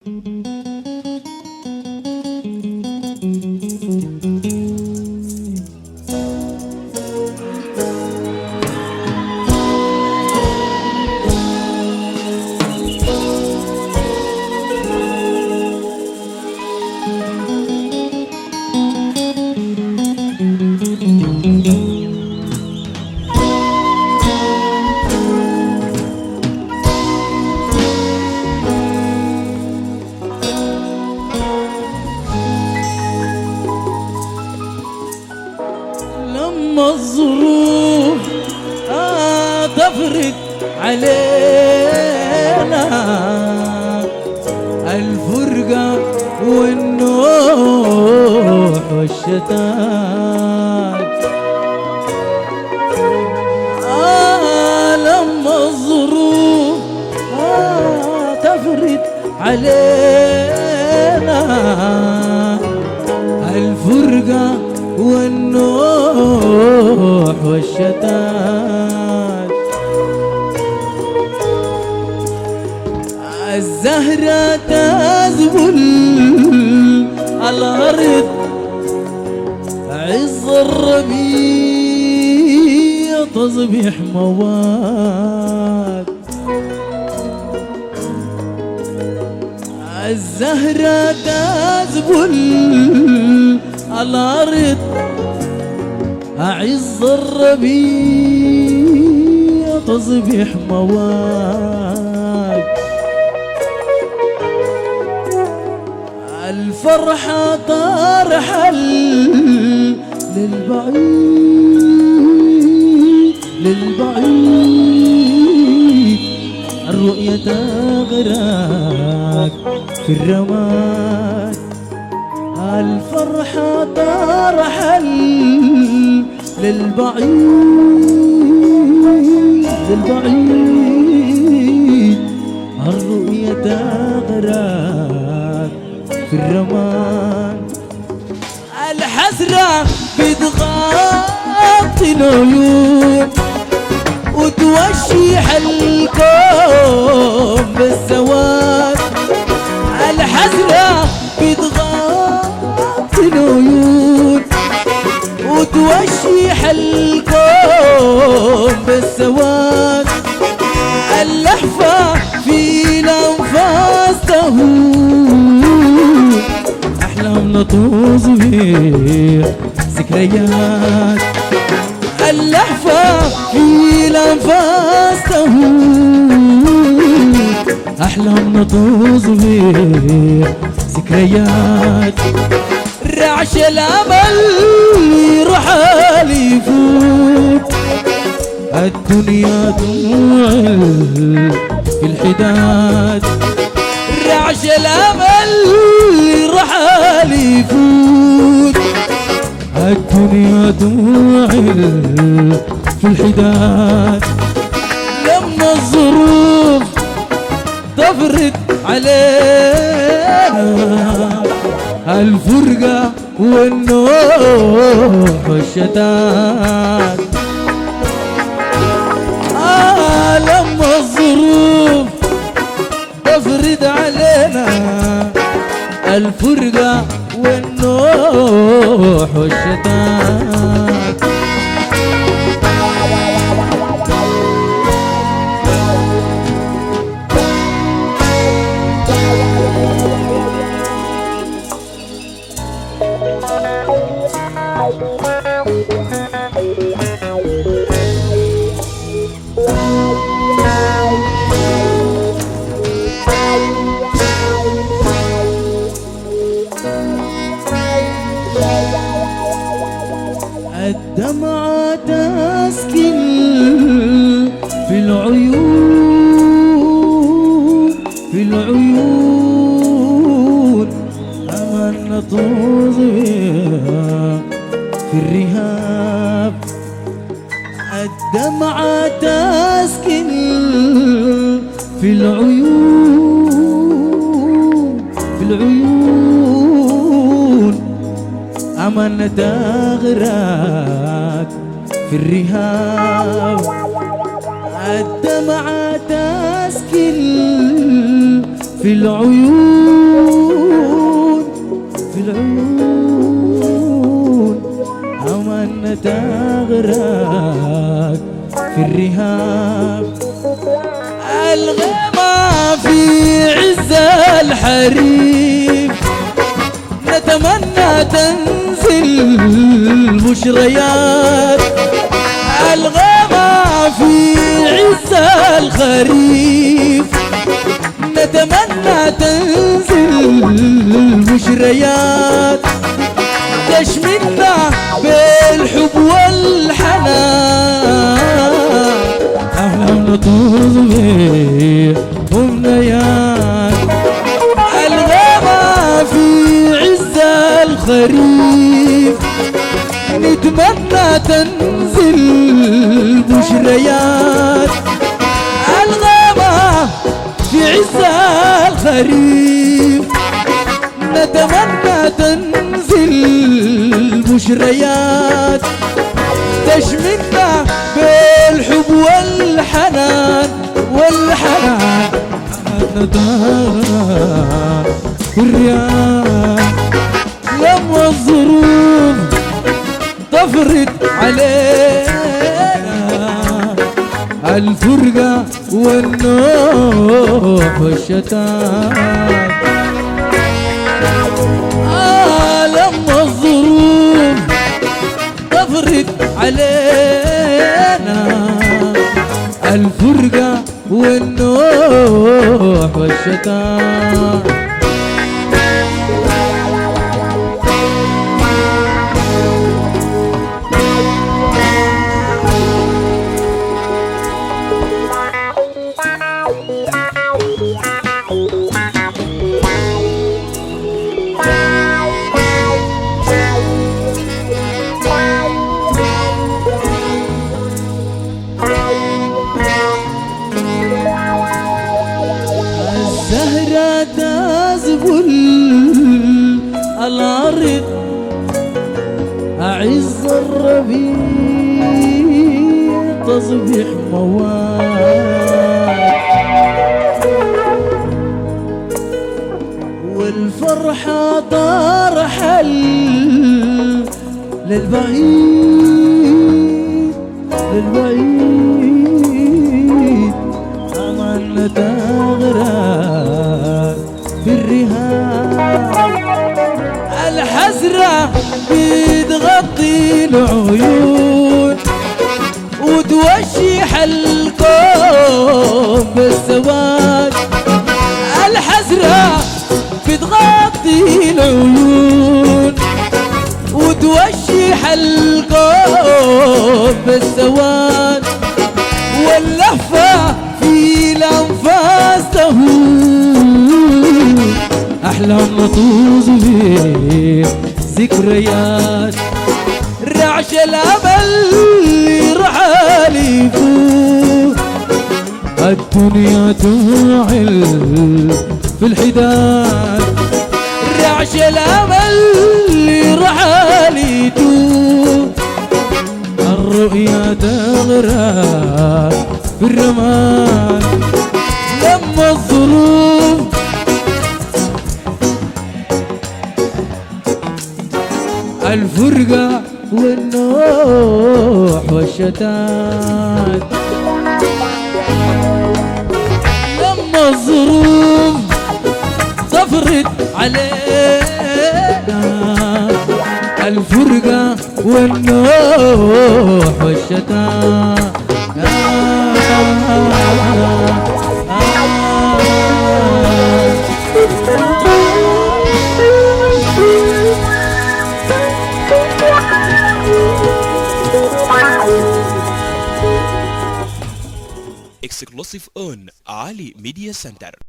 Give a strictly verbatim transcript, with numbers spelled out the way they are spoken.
لما الظروف آه تفرق علينا، الفرقة والنوح والشتات. آه لما الظروف آه تفرق علينا، الفرقة والنوح والشتات. الزهرة تزبل الأرض عز الربيع تصبح مواد. الزهرة تزبل الأرض أعز الربيع تصبح مواد. الفرحة ترحل للبعيد للبعيد، الرؤية تغرق في الرماد. الفرحة ترحل للبعيد للبعيد، الرؤية تغرق في الرماد. الحسرة بتغطي العيون وتوشح الكون بالسواد. الحسرة بتغطي العيون وتوشح الكون بالسواد. اللهفة في الأنفاس تهون، أحلامنا تطوز بيه ذكريات. اللهفة في الأنفاس تهون، أحلامنا تطوز بيه ذكريات. رعش الأمل يروح يفوت، الدنيا تموال في الحداد. رعش الأمل يروح يفوت، الدنيا تموال في الحداد. لما الظروف تفرض علينا، الفرقة والنوح والشتات. آه لما الظروف تفرض علينا، الفرقة والنوح والشتات. الدمعة تسكن في العيون في العيون، أمل نطوز في الرهاب. الدمعة تسكن في العيون في العيون، أمل تغرق في الرهاب. الدمعة تسكن في العيون في العيون أمانة تغرق في الرهاب الغيمة في عز الحريم نتمنى تنزل بشريات الغيمة في عز الخريف نتمنى تنزل بشريات تشملنا بالحب والحنان أهلا نطوز به أمنيات الغابة في عز الخريف نتمنى تنزل بشريات الغابة في عز الخريف نتمنى تنزل بشريات تشملنا بالحب والحنان والحنان نتهاب الرياح لما الظروف تفرض علينا الفرقة والنوح والشتات آه لما الظروف تفرض علينا الفرقة والنوح والشتات الزهرة تزبل الأرض أعز الربيع تصبح مواد والفرحة ترحل للبعيد للبعيد أمانة تغرق في الرهاب الحسرة بتغطي العيون وتوشح الكون بالسواد الحسرة بتغطي العيون وتوشح الكون بالسواد واللهفة في الأنفاس تهون أحلام نطوز به ذكريات رعش الأمل يرحل يفوت الدنيا تعل في الحداد رعش الأمل يرحل يفوت الرؤيا تغرق في الرماد لما الظروف الفرقة والنوح والشتات لما الظروف تفرض علينا الفرقة والنوح والشتات Exclusive on Ali Media Center.